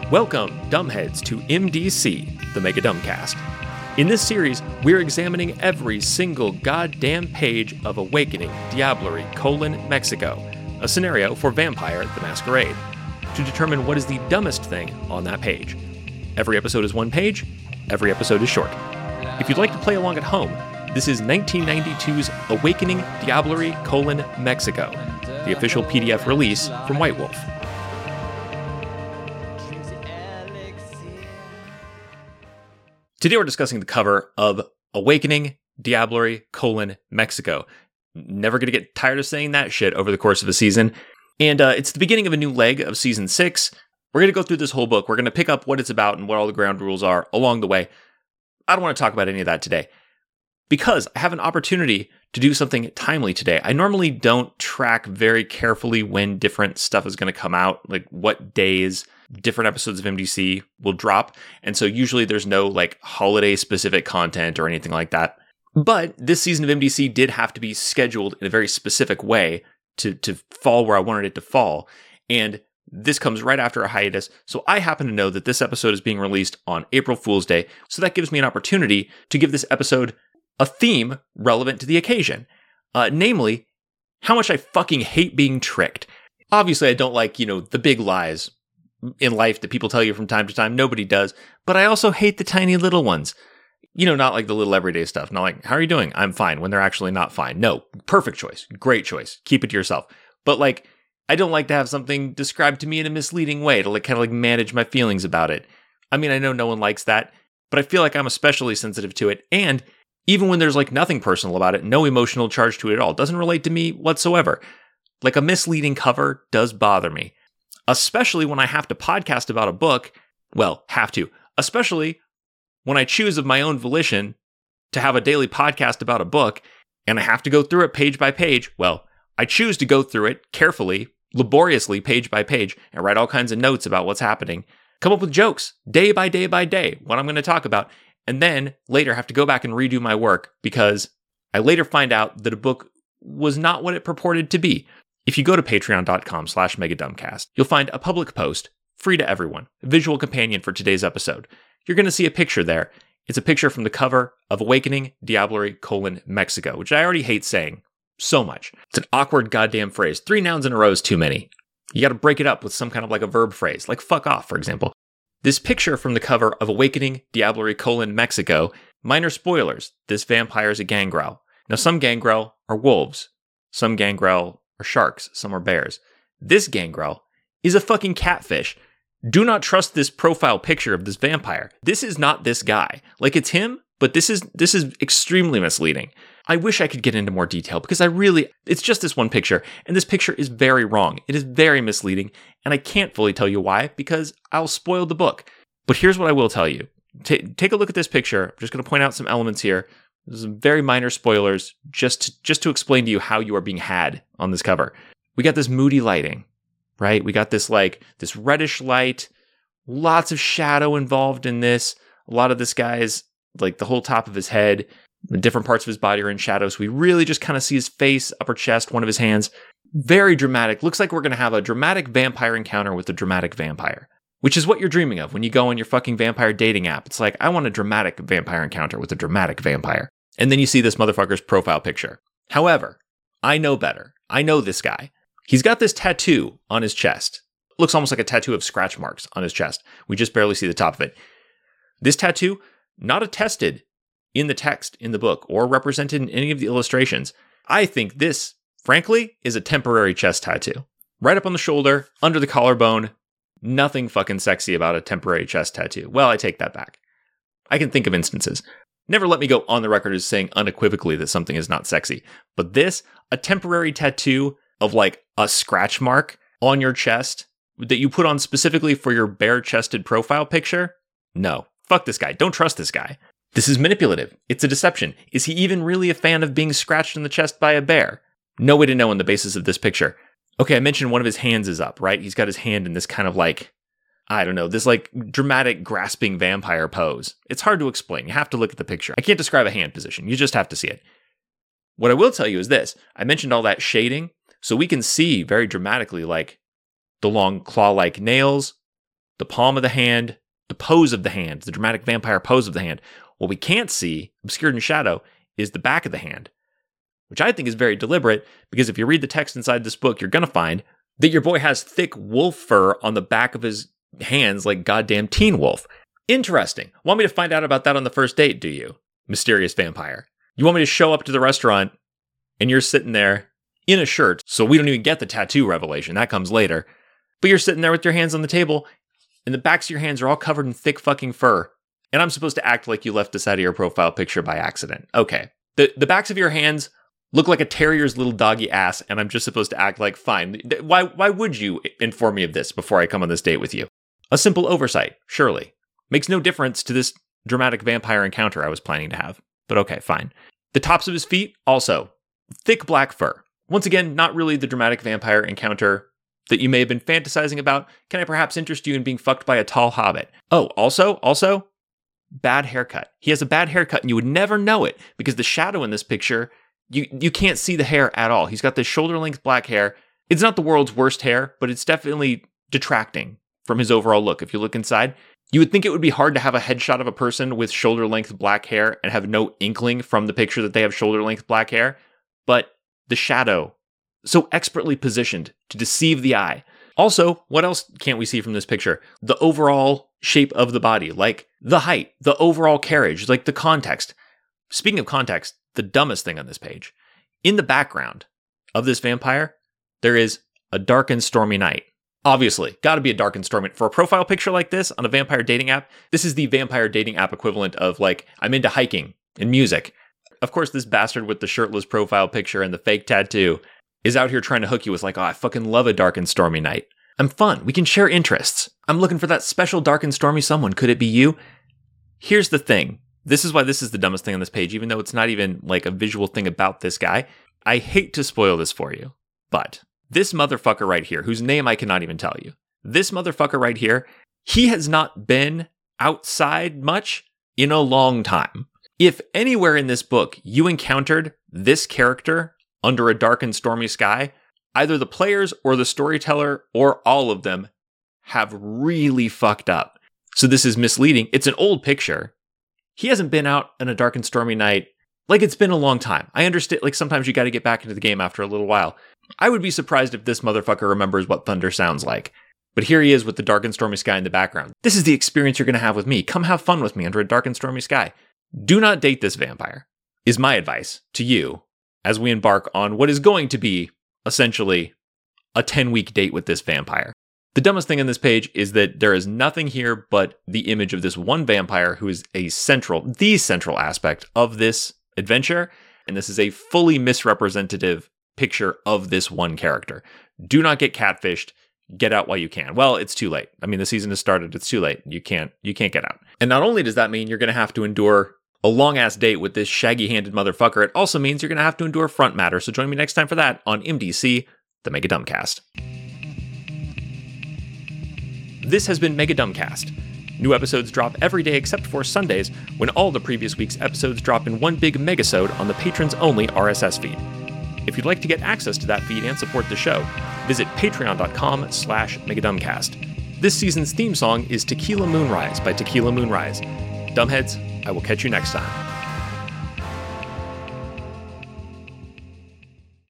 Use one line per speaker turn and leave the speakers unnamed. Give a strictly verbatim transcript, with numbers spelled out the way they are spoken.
Welcome, dumbheads, to M D C, the Mega Dumbcast. In this series, we're examining every single goddamn page of Awakening, Diablerie, colon, Mexico, a scenario for Vampire the Masquerade, to determine what is the dumbest thing on that page. Every episode is one page, every episode is short. If you'd like to play along at home, this is nineteen ninety-two's Awakening, Diablerie, colon, Mexico, the official P D F release from White Wolf. Today we're discussing the cover of Awakening, Diablerie, colon, Mexico. Never going to get tired of saying that shit over the course of a season. And uh, it's the beginning of a new leg of season six. We're going to go through this whole book. We're going to pick up what it's about and what all the ground rules are along the way. I don't want to talk about any of that today, because I have an opportunity to do something timely today. I normally don't track very carefully when different stuff is going to come out, like what days different episodes of M D C will drop. And so usually there's no like holiday specific content or anything like that. But this season of M D C did have to be scheduled in a very specific way to, to fall where I wanted it to fall. And this comes right after a hiatus. So I happen to know that this episode is being released on April Fool's Day. So that gives me an opportunity to give this episode a theme relevant to the occasion. Uh, namely, how much I fucking hate being tricked. Obviously, I don't like, you know, the big lies in life that people tell you from time to time. Nobody does. But I also hate the tiny little ones. You know, not like the little everyday stuff. Not like, how are you doing? I'm fine, when they're actually not fine. No, perfect choice. Great choice. Keep it to yourself. But like, I don't like to have something described to me in a misleading way to like kind of like manage my feelings about it. I mean, I know no one likes that, but I feel like I'm especially sensitive to it. And even when there's like nothing personal about it, no emotional charge to it at all, it doesn't relate to me whatsoever. Like a misleading cover does bother me. Especially when I have to podcast about a book, well, have to, especially when I choose of my own volition to have a daily podcast about a book, and I have to go through it page by page. Well, I choose to go through it carefully, laboriously, page by page, and write all kinds of notes about what's happening, come up with jokes, day by day by day, what I'm going to talk about, and then later have to go back and redo my work because I later find out that a book was not what it purported to be. If you go to patreon.com slash megadumbcast, you'll find a public post, free to everyone, a visual companion for today's episode. You're going to see a picture there. It's a picture from the cover of Awakening, Diablerie, colon, Mexico, which I already hate saying so much. It's an awkward goddamn phrase. Three nouns in a row is too many. You got to break it up with some kind of like a verb phrase, like fuck off, for example. This picture from the cover of Awakening, Diablerie, colon, Mexico, minor spoilers, this vampire is a gangrel. Now, some gangrel are wolves. Some gangrel are sharks, some are bears. This gangrel is a fucking catfish. Do not trust this profile picture of this vampire. This is not this guy. Like, it's him, but this is this is extremely misleading. I wish I could get into more detail because I really, it's just this one picture, and this picture is very wrong. It is very misleading, and I can't fully tell you why because I'll spoil the book. But here's what I will tell you. T- take a look at this picture. I'm just going to point out some elements here. Some very minor spoilers, just to, just to explain to you how you are being had on this cover. We got this moody lighting, right? We got this like this reddish light, lots of shadow involved in this. A lot of this guy's like the whole top of his head, the different parts of his body are in shadow. So we really just kind of see his face, upper chest, one of his hands. Very dramatic. Looks like we're going to have a dramatic vampire encounter with a dramatic vampire, which is what you're dreaming of when you go on your fucking vampire dating app. It's like, I want a dramatic vampire encounter with a dramatic vampire. And then you see this motherfucker's profile picture. However, I know better. I know this guy. He's got this tattoo on his chest. Looks almost like a tattoo of scratch marks on his chest. We just barely see the top of it. This tattoo, not attested in the text in the book or represented in any of the illustrations. I think this, frankly, is a temporary chest tattoo. Right up on the shoulder, under the collarbone. Nothing fucking sexy about a temporary chest tattoo. Well, I take that back. I can think of instances. Never let me go on the record as saying unequivocally that something is not sexy. But this, a temporary tattoo of like a scratch mark on your chest that you put on specifically for your bare-chested profile picture? No. Fuck this guy. Don't trust this guy. This is manipulative. It's a deception. Is he even really a fan of being scratched in the chest by a bear? No way to know on the basis of this picture. Okay, I mentioned one of his hands is up, right? He's got his hand in this kind of like, I don't know, this like dramatic grasping vampire pose. It's hard to explain. You have to look at the picture. I can't describe a hand position. You just have to see it. What I will tell you is this. I mentioned all that shading, so we can see very dramatically like the long claw-like nails, the palm of the hand, the pose of the hand, the dramatic vampire pose of the hand. What we can't see, obscured in shadow, is the back of the hand, which I think is very deliberate, because if you read the text inside this book, you're going to find that your boy has thick wolf fur on the back of his hands like goddamn Teen Wolf. Interesting. Want me to find out about that on the first date, do you? Mysterious vampire. You want me to show up to the restaurant and you're sitting there in a shirt, so we don't even get the tattoo revelation. That comes later. But you're sitting there with your hands on the table and the backs of your hands are all covered in thick fucking fur. And I'm supposed to act like you left this out of your profile picture by accident. Okay. The, the backs of your hands look like a terrier's little doggy ass, and I'm just supposed to act like, fine. Why, why would you inform me of this before I come on this date with you? A simple oversight, surely. Makes no difference to this dramatic vampire encounter I was planning to have. But okay, fine. The tops of his feet, also thick black fur. Once again, not really the dramatic vampire encounter that you may have been fantasizing about. Can I perhaps interest you in being fucked by a tall hobbit? Oh, also, also, bad haircut. He has a bad haircut and you would never know it because the shadow in this picture, you, you can't see the hair at all. He's got this shoulder-length black hair. It's not the world's worst hair, but it's definitely detracting from his overall look. If you look inside, you would think it would be hard to have a headshot of a person with shoulder-length black hair and have no inkling from the picture that they have shoulder-length black hair, but the shadow, so expertly positioned to deceive the eye. Also, what else can't we see from this picture? The overall shape of the body, like the height, the overall carriage, like the context. Speaking of context, the dumbest thing on this page. In the background of this vampire, there is a dark and stormy night. Obviously, gotta be a dark and stormy. For a profile picture like this on a vampire dating app, this is the vampire dating app equivalent of like, I'm into hiking and music. Of course, this bastard with the shirtless profile picture and the fake tattoo is out here trying to hook you with like, oh, I fucking love a dark and stormy night. I'm fun. We can share interests. I'm looking for that special dark and stormy someone. Could it be you? Here's the thing. This is why this is the dumbest thing on this page, even though it's not even like a visual thing about this guy. I hate to spoil this for you, but this motherfucker right here, whose name I cannot even tell you, this motherfucker right here, he has not been outside much in a long time. If anywhere in this book you encountered this character under a dark and stormy sky, either the players or the storyteller or all of them have really fucked up. So this is misleading. It's an old picture. He hasn't been out on a dark and stormy night. Like, it's been a long time. I understand, like, sometimes you got to get back into the game after a little while. I would be surprised if this motherfucker remembers what thunder sounds like. But here he is with the dark and stormy sky in the background. This is the experience you're going to have with me. Come have fun with me under a dark and stormy sky. Do not date this vampire, is my advice to you as we embark on what is going to be, essentially, a ten-week date with this vampire. The dumbest thing on this page is that there is nothing here but the image of this one vampire who is a central, the central aspect of this adventure, and this is a fully misrepresentative picture of this one character. Do not get catfished. Get out while you can. Well, it's too late. I mean, the season has started. It's too late. You can't, you can't get out. And not only does that mean you're going to have to endure a long-ass date with this shaggy-handed motherfucker, it also means you're going to have to endure front matter. So join me next time for that on M D C, the Mega Dumbcast. This has been Mega Dumbcast. New episodes drop every day except for Sundays, when all the previous week's episodes drop in one big megasode on the patrons-only R S S feed. If you'd like to get access to that feed and support the show, visit patreon.com slash megadumbcast. This season's theme song is Tequila Moonrise by Tequila Moonrise. Dumbheads, I will catch you next time.